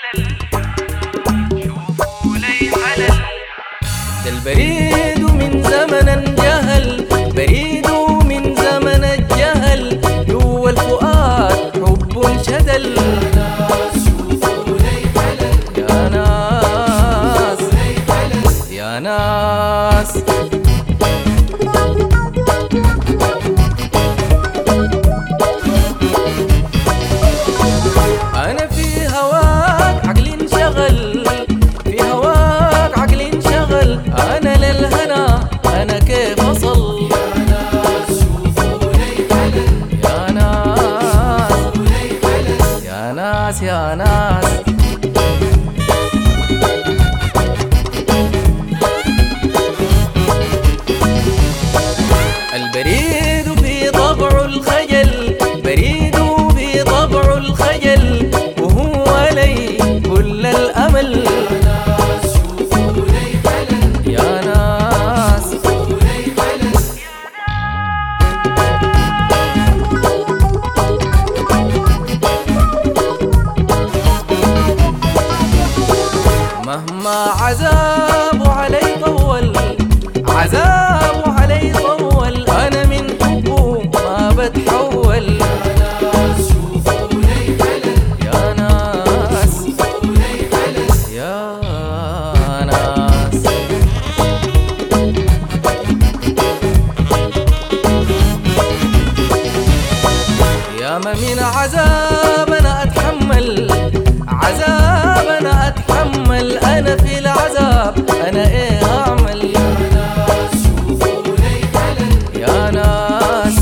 ده البريد من زمن انجهل، بريد من زمن الجهل، جوا الفؤاد حب انشدل. يا ناس يا ناس أنا في هواك عقلي انشغل، في هواك عقلي انشغل، أنا للهنا أنا كيف أصل. يا ناس شوفوا لي حلل، يا ناس يا ناس يا ناس. البريد في طبع الخجل، بريد في طبع الخجل، وهو لي كل الأمل. يا ناس مهما عذاب علي طول، عذاب علي طول، أنا من حبه ما بتحول. يا ناس يا ناس يا ما من عذاب أنا أتحمل، عذاب أنا أتحمل، أنا في العذاب أنا إيه أعمل. يا ناس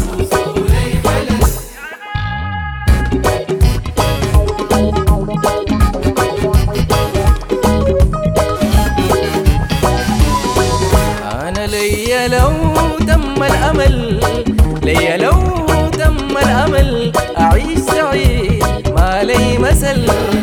أنا ليا لو تم الأمل، ليا لو تم الأمل، أعيش سعيد ما لي مثل.